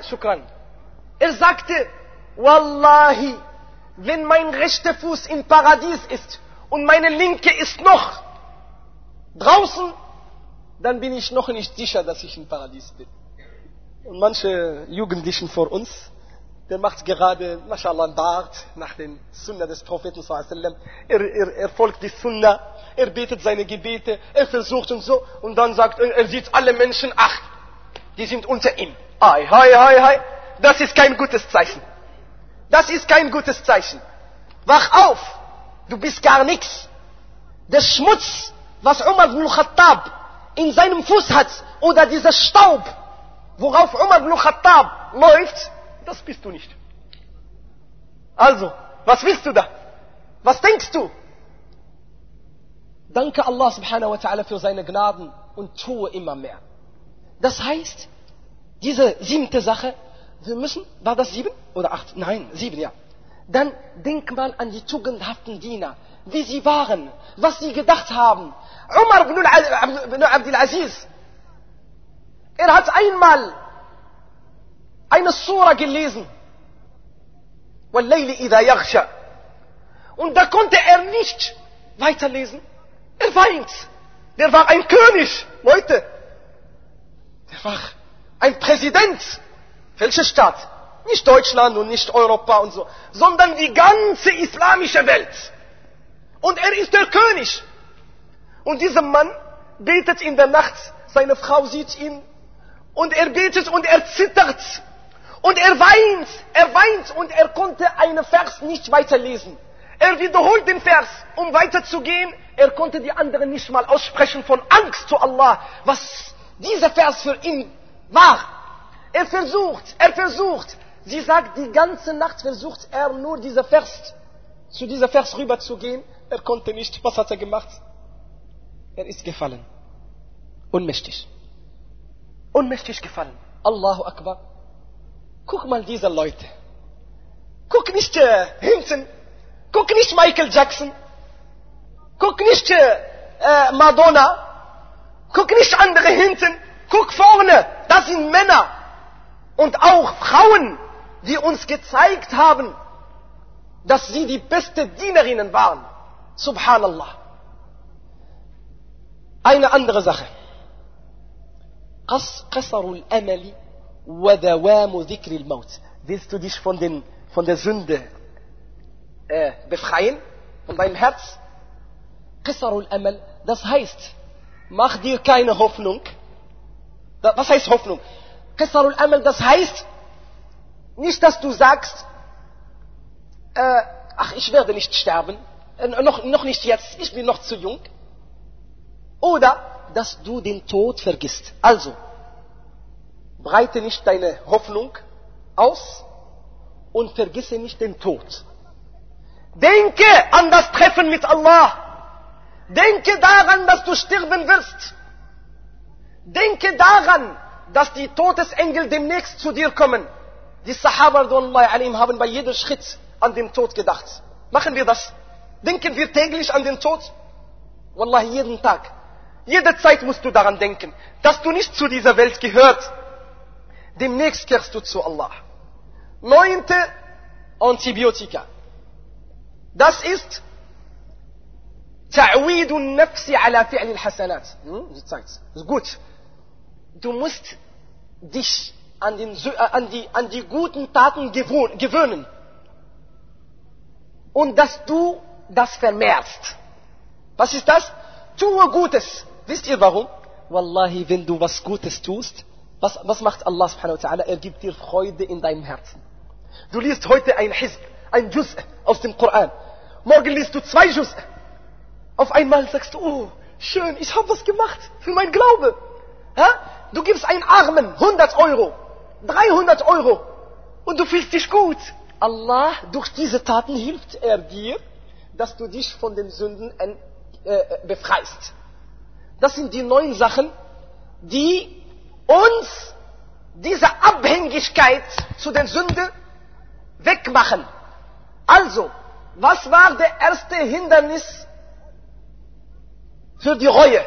Wallahi, wenn mein rechter Fuß im Paradies ist und meine linke ist noch draußen, dann bin ich noch nicht sicher, dass ich im Paradies bin. Und manche Jugendlichen vor uns, der macht gerade, mashallah, ein Bart nach den Sunna des Propheten sallallahu alaihi wasallam. Er folgt die Sunna, er betet seine Gebete, er versucht und so, und dann sagt er sieht alle Menschen, ach, die sind unter ihm. Hai. Das ist kein gutes Zeichen. Das ist kein gutes Zeichen. Wach auf, du bist gar nichts. Der Schmutz, was Umar ibn Khattab in seinem Fuß hat, oder dieser Staub, worauf Umar ibn Khattab läuft, das bist du nicht. Also, was willst du da? Was denkst du? Danke Allah subhanahu wa ta'ala für seine Gnaden und tue immer mehr. Das heißt, diese 7. Sache, wir müssen, war das 7 oder 8? Nein, 7, ja. Dann denk mal an die tugendhaften Diener, wie sie waren, was sie gedacht haben. Umar ibn Abdul Aziz, er hat einmal eine Sura gelesen. وَاللَّيْلِ إِذَا يَغْشَى. Und da konnte er nicht weiterlesen. Er weint. Der war ein König, Leute. Der war ein Präsident. Welcher Staat? Nicht Deutschland und nicht Europa und so, sondern die ganze islamische Welt. Und er ist der König. Und dieser Mann betet in der Nacht. Seine Frau sieht ihn. Und er betet und er zittert. Und er weint und er konnte einen Vers nicht weiterlesen. Er wiederholt den Vers, um weiterzugehen. Er konnte die anderen nicht mal aussprechen von Angst zu Allah, was dieser Vers für ihn war. Er versucht. Sie sagt, die ganze Nacht versucht er nur zu dieser Vers rüberzugehen. Er konnte nicht. Was hat er gemacht? Er ist gefallen. Ohnmächtig gefallen. Allahu Akbar. Guck mal diese Leute. Guck nicht hinten. Guck nicht Michael Jackson. Guck nicht Madonna. Guck nicht andere hinten. Guck vorne. Das sind Männer. Und auch Frauen, die uns gezeigt haben, dass sie die besten Dienerinnen waren. Subhanallah. Eine andere Sache. قصر الأمل ودوام ذكر الموت. Willst du dich von der Sünde befreien? Von deinem Herz? قصر الأمل, das heißt, mach dir keine Hoffnung. Was heißt Hoffnung? قصر الأمل, das heißt, nicht, dass du sagst, ich werde nicht sterben, noch nicht jetzt, ich bin noch zu jung. Oder, dass du den Tod vergisst. Also, breite nicht deine Hoffnung aus und vergisse nicht den Tod. Denke an das Treffen mit Allah. Denke daran, dass du sterben wirst. Denke daran, dass die Todesengel demnächst zu dir kommen. Die Sahaba haben bei jedem Schritt an den Tod gedacht. Machen wir das? Denken wir täglich an den Tod? Wallahi, jeden Tag. Jede Zeit musst du daran denken, dass du nicht zu dieser Welt gehörst. Demnächst kehrst du zu Allah. 9. Antibiotika. Das ist Ta'widu nafsi ala fi'li al-hasanat. Die Zeit. Ist gut. Du musst dich an die guten Taten gewöhnen. Und dass du das vermehrst. Was ist das? Tue Gutes. Wisst ihr warum? Wallahi, wenn du was Gutes tust, was macht Allah subhanahu wa ta'ala? Er gibt dir Freude in deinem Herzen. Du liest heute ein Hizb, ein Juz aus dem Koran. Morgen liest du 2 Juz. Auf einmal sagst du, oh, schön, ich habe was gemacht für mein Glaube. Ha? Du gibst einen Armen 100 Euro, 300 Euro und du fühlst dich gut. Allah, durch diese Taten hilft er dir, dass du dich von den Sünden befreist. Das sind die 9 Sachen, die uns diese Abhängigkeit zu den Sünden wegmachen. Also, was war der erste Hindernis für die Reue?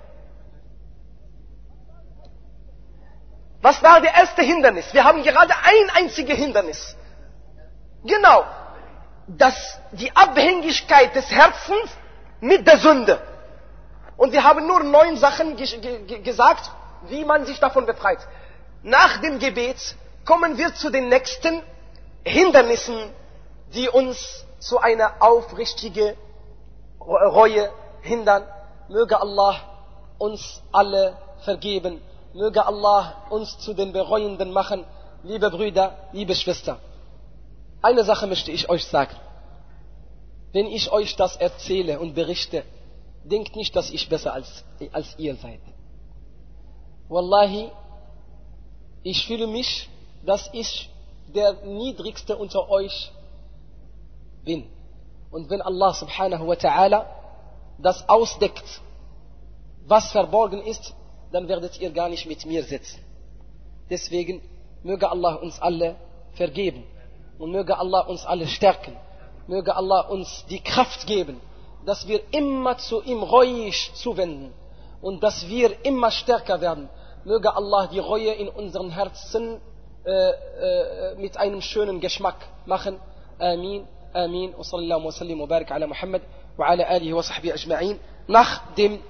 Was war der erste Hindernis? Wir haben gerade ein einziges Hindernis. Genau, die Abhängigkeit des Herzens mit der Sünde. Und wir haben nur 9 Sachen gesagt, wie man sich davon befreit. Nach dem Gebet kommen wir zu den nächsten Hindernissen, die uns zu einer aufrichtigen Reue hindern. Möge Allah uns alle vergeben. Möge Allah uns zu den Bereuenden machen. Liebe Brüder, liebe Schwestern. Eine Sache möchte ich euch sagen. Wenn ich euch das erzähle und berichte, denkt nicht, dass ich besser als ihr seid. Wallahi, ich fühle mich, dass ich der Niedrigste unter euch bin. Und wenn Allah subhanahu wa ta'ala das ausdeckt, was verborgen ist, dann werdet ihr gar nicht mit mir sitzen. Deswegen möge Allah uns alle vergeben und möge Allah uns alle stärken. Möge Allah uns die Kraft geben, dass wir immer zu ihm reuig zuwenden und dass wir immer stärker werden. Möge Allah die Reue in unseren Herzen mit einem schönen Geschmack machen. Amin, Amin. Wa sallallahu wa sallim wa barik ala Muhammad wa ala alihi wa sahbihi ajma'in. Nach dem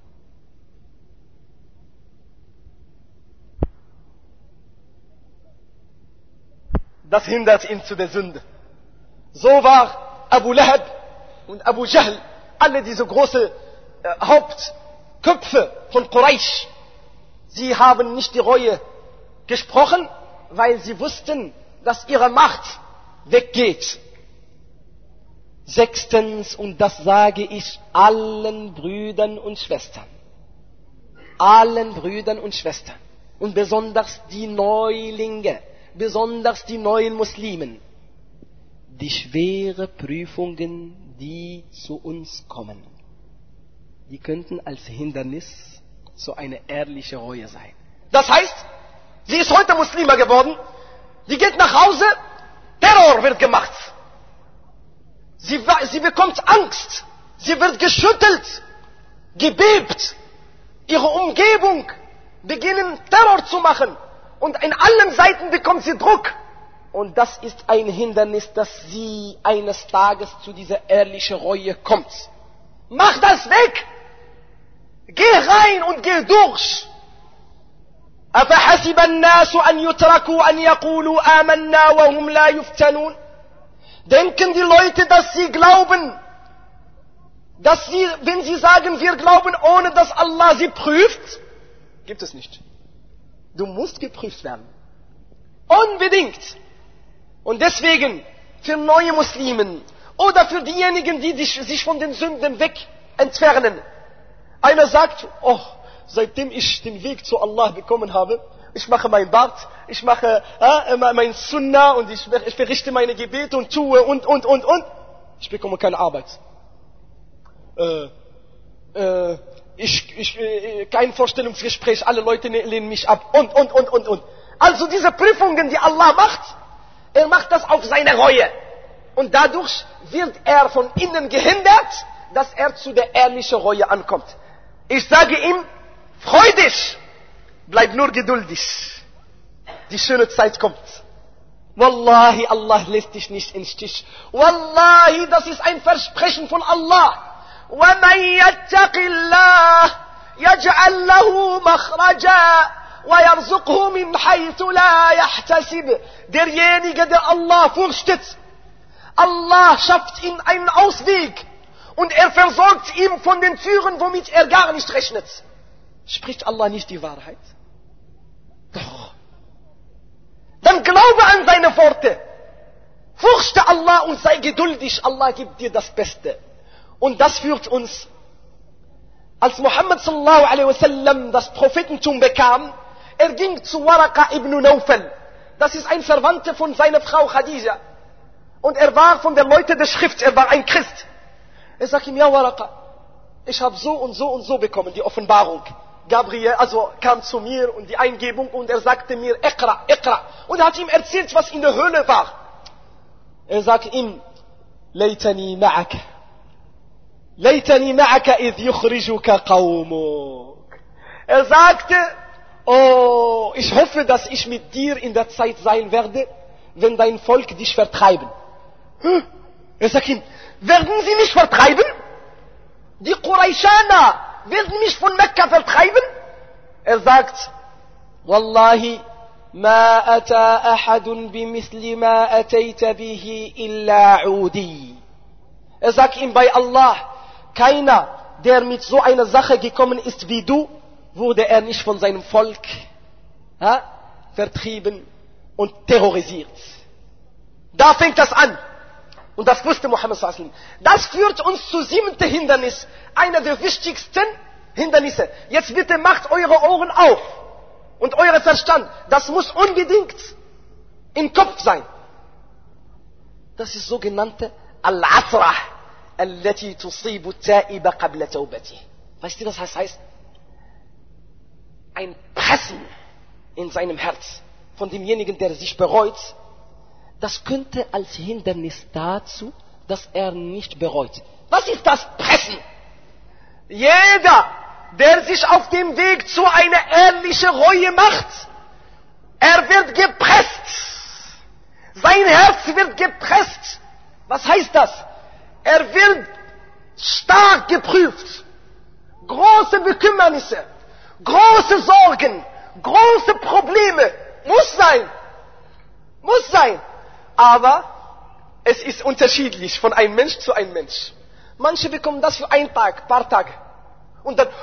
das hindert ihn zu der Sünde. So war Abu Lahab und Abu Jahl, alle diese große Hauptköpfe von Quraysh. Sie haben nicht die Reue gesprochen, weil sie wussten, dass ihre Macht weggeht. Sechstens, und das sage ich allen Brüdern und Schwestern. Allen Brüdern und Schwestern. Und besonders die Neulinge, besonders die neuen Muslimen. Die schweren Prüfungen, die zu uns kommen, die könnten als Hindernis so eine ehrliche Reue sein. Das heißt, sie ist heute Muslima geworden, die geht nach Hause, Terror wird gemacht. Sie bekommt Angst, sie wird geschüttelt, gebebt. Ihre Umgebung beginnen Terror zu machen und in allen Seiten bekommt sie Druck. Und das ist ein Hindernis, dass sie eines Tages zu dieser ehrlichen Reue kommt. Mach das weg! Geh rein und geh durch! أفحسب الناس أن يتركوا أن يقولوا آمنا وهم لا يفتنون. Denken die Leute, dass sie glauben, dass sie, wenn sie sagen, wir glauben, ohne dass Allah sie prüft? Gibt es nicht. Du musst geprüft werden. Unbedingt. Und deswegen, für neue Muslimen oder für diejenigen, die sich von den Sünden weg entfernen. Einer sagt, oh, seitdem ich den Weg zu Allah bekommen habe, ich mache mein Bart, ich mache mein Sunnah und ich verrichte meine Gebete und tue und. Ich bekomme keine Arbeit. Kein Vorstellungsgespräch, alle Leute lehnen mich ab und. Also diese Prüfungen, die Allah macht, er macht das auf seine Reue. Und dadurch wird er von innen gehindert, dass er zu der ehrlichen Reue ankommt. Ich sage ihm, freu dich, bleib nur geduldig. Die schöne Zeit kommt. Wallahi, Allah lässt dich nicht im Stich. Wallahi, das ist ein Versprechen von Allah. وَمَنْ يَتَّقِ اللَّهِ يَجْعَلْ لَهُ مَخْرَجًا وَيَرْزُقْهُ مِنْ حَيْثُ لَا يَحْتَسِبُ. Derjenige, der Allah fürchtet, Allah schafft ihm einen Ausweg und er versorgt ihn von den Türen, womit er gar nicht rechnet. Spricht Allah nicht die Wahrheit? Doch. Dann glaube an seine Worte. Fürchte Allah und sei geduldig. Allah gibt dir das Beste. Und das führt uns, als Muhammad sallallahu alaihi wasallam das Prophetentum bekam, er ging zu Waraqa ibn Nawfal. Das ist ein Verwandter von seiner Frau Khadija. Und er war von der Leute der Schrift, er war ein Christ. Er sagt ihm, ja Waraqa, ich habe so und so bekommen, die Offenbarung. Gabriel kam zu mir und die Eingebung und er sagte mir, Iqra. Und er hat ihm erzählt, was in der Höhle war. Er sagt ihm, Laytani ma'aka idh yukhrijuka qawmuk. Er sagte, oh, ich hoffe, dass ich mit dir in der Zeit sein werde, wenn dein Volk dich vertreiben. Er sagt ihm, werden sie mich vertreiben? Die Quraishaner werden mich von Mekka vertreiben? Er sagt, Wallahi, ma ata ahadun bimithli ma atayta bihi illa udi. Er sagt ihm, bei Allah, keiner, der mit so einer Sache gekommen ist wie du, wurde er nicht von seinem Volk vertrieben und terrorisiert. Da fängt das an. Und das wusste Muhammad sallallahu alaihi wasallam. Das führt uns zu 7. Hindernis. Einer der wichtigsten Hindernisse. Jetzt bitte macht eure Ohren auf. Und euer Verstand. Das muss unbedingt im Kopf sein. Das ist sogenannte Al-Asrah. Allati tusibu ta'iba qabla tawbati. Weißt du, was das heißt? Ein Pressen in seinem Herz von demjenigen, der sich bereut. Das könnte als Hindernis dazu, dass er nicht bereut. Was ist das Pressen? Jeder, der sich auf dem Weg zu einer ehrlichen Reue macht, Er wird gepresst. Sein Herz wird gepresst. Was heißt das? Er wird stark geprüft. Große Bekümmernisse, große Sorgen, große Probleme. Muss sein. Muss sein. Aber es ist unterschiedlich von einem Mensch zu einem Mensch. Manche bekommen das für einen Tag, paar Tage. Und dann,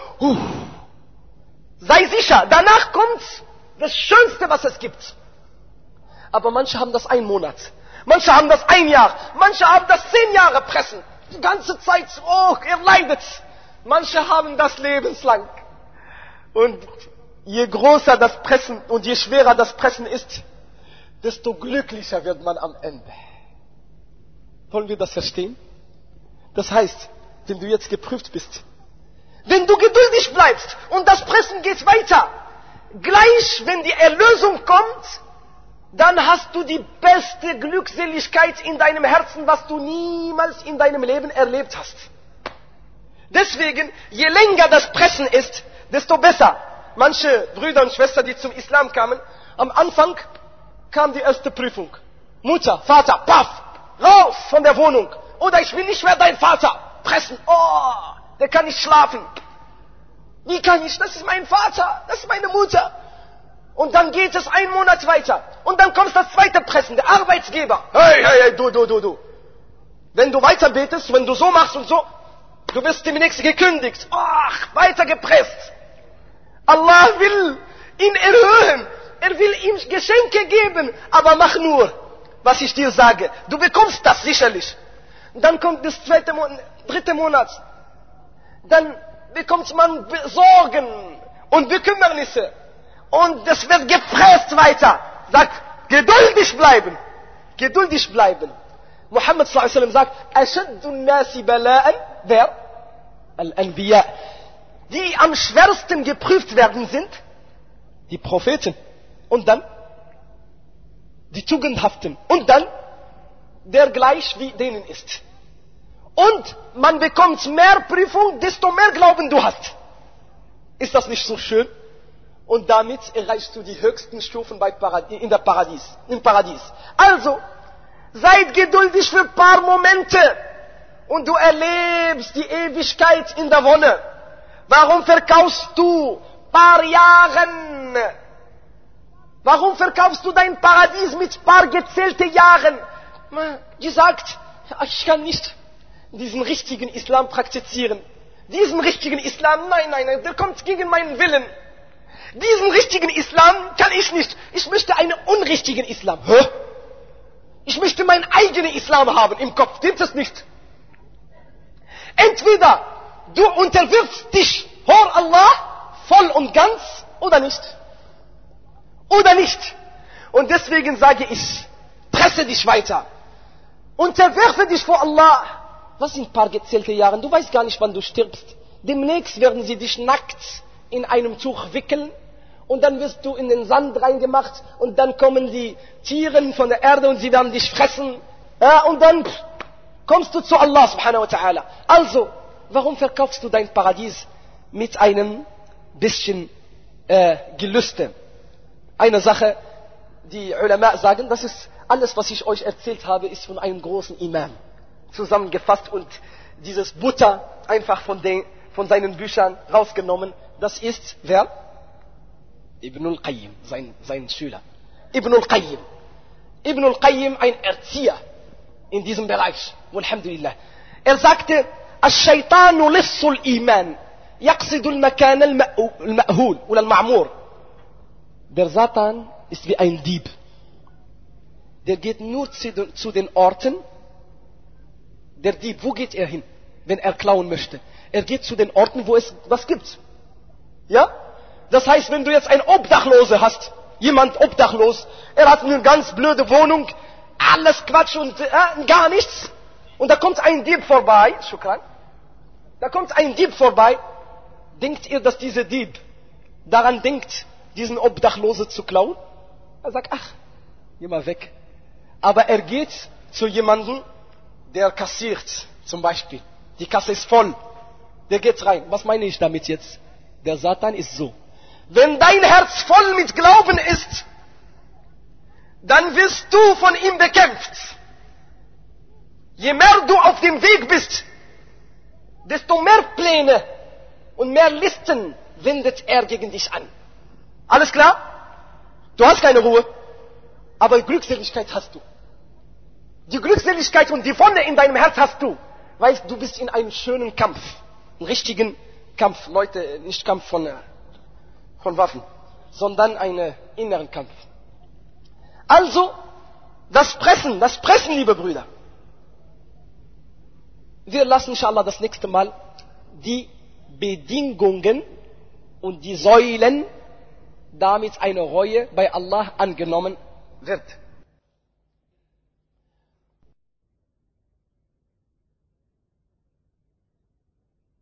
sei sicher, danach kommt das Schönste, was es gibt. Aber manche haben das einen Monat. Manche haben das ein Jahr. Manche haben das 10 Jahre pressen. Die ganze Zeit, ihr leidet. Manche haben das lebenslang. Und je größer das Pressen und je schwerer das Pressen ist, desto glücklicher wird man am Ende. Wollen wir das verstehen? Das heißt, wenn du jetzt geprüft bist, wenn du geduldig bleibst und das Pressen geht weiter, gleich wenn die Erlösung kommt, dann hast du die beste Glückseligkeit in deinem Herzen, was du niemals in deinem Leben erlebt hast. Deswegen, je länger das Pressen ist, desto besser. Manche Brüder und Schwestern, die zum Islam kamen, am Anfang kam die erste Prüfung. Mutter, Vater, paff, raus von der Wohnung. Oder ich will nicht mehr dein Vater. Pressen, der kann nicht schlafen. Wie kann ich? Das ist mein Vater, das ist meine Mutter. Und dann geht es 1 Monat weiter. Und dann kommt das zweite Pressen, der Arbeitsgeber. Hey, du. Wenn du weiter betest, wenn du so machst und so, du wirst demnächst gekündigt. Weiter gepresst. Allah will ihn erhöhen. Er will ihm Geschenke geben. Aber mach nur, was ich dir sage. Du bekommst das sicherlich. Dann kommt das 3. Monat. Dann bekommt man Sorgen und Bekümmernisse. Und es wird gepresst weiter. Sagt, geduldig bleiben. Geduldig bleiben. Muhammad sallallahu alaihi wasallam sagt, Ashaddun nasi bala'an, wer? Al-Anbiya. Die am schwersten geprüft werden sind, die Propheten. Und dann die Tugendhaften. Und dann der gleich wie denen ist. Und man bekommt mehr Prüfung, desto mehr Glauben du hast. Ist das nicht so schön? Und damit erreichst du die höchsten Stufen im Paradies. Also, seid geduldig für ein paar Momente und du erlebst die Ewigkeit in der Wonne. Warum verkaufst du paar Jahren? Warum verkaufst du dein Paradies mit paar gezählte Jahren? Die sagt, ich kann nicht diesen richtigen Islam praktizieren. Diesen richtigen Islam, nein, der kommt gegen meinen Willen. Diesen richtigen Islam kann ich nicht. Ich möchte einen unrichtigen Islam. Ich möchte meinen eigenen Islam haben im Kopf. Stimmt es nicht? Entweder du unterwirfst dich vor Allah voll und ganz oder nicht. Oder nicht. Und deswegen sage ich, presse dich weiter. Unterwerfe dich vor Allah. Was sind ein paar gezählte Jahre? Du weißt gar nicht, wann du stirbst. Demnächst werden sie dich nackt in einem Tuch wickeln und dann wirst du in den Sand reingemacht und dann kommen die Tiere von der Erde und sie werden dich fressen. Und dann kommst du zu Allah subhanahu wa ta'ala. Also, warum verkaufst du dein Paradies mit einem bisschen Gelüste? Eine Sache, die Ulama sagen, das ist alles, was ich euch erzählt habe, ist von einem großen Imam zusammengefasst und dieses Butter einfach von seinen Büchern rausgenommen. Das ist wer? Ibn al-Qayyim, sein Schüler. Ibn al-Qayyim. Ibn al-Qayyim, ein Erzieher in diesem Bereich. Walhamdulillah. Er sagte, Ash-Shaytanu lissul Iman, yaqsidu al-Makan al-Ma'hul oder al-Ma'mur. Der Satan ist wie ein Dieb. Der geht nur zu den Orten. Der Dieb, wo geht er hin, wenn er klauen möchte? Er geht zu den Orten, wo es was gibt. Ja? Das heißt, wenn du jetzt einen Obdachlose hast, jemand obdachlos, er hat eine ganz blöde Wohnung, alles Quatsch und gar nichts, und da kommt ein Dieb vorbei, Shukran, da kommt ein Dieb vorbei, denkt ihr, dass dieser Dieb daran denkt, diesen Obdachlose zu klauen? Er sagt, geh mal weg. Aber er geht zu jemandem, der kassiert, zum Beispiel. Die Kasse ist voll. Der geht rein. Was meine ich damit jetzt? Der Satan ist so. Wenn dein Herz voll mit Glauben ist, dann wirst du von ihm bekämpft. Je mehr du auf dem Weg bist, desto mehr Pläne und mehr Listen wendet er gegen dich an. Alles klar? Du hast keine Ruhe, aber Glückseligkeit hast du. Die Glückseligkeit und die Wonne in deinem Herz hast du, weil du bist in einem schönen Kampf, einen richtigen Kampf, Leute, nicht Kampf von Waffen, sondern einen inneren Kampf. Also, das Pressen, liebe Brüder. Wir lassen inshallah das nächste Mal die Bedingungen und die Säulen, damit eine Reue bei Allah angenommen wird.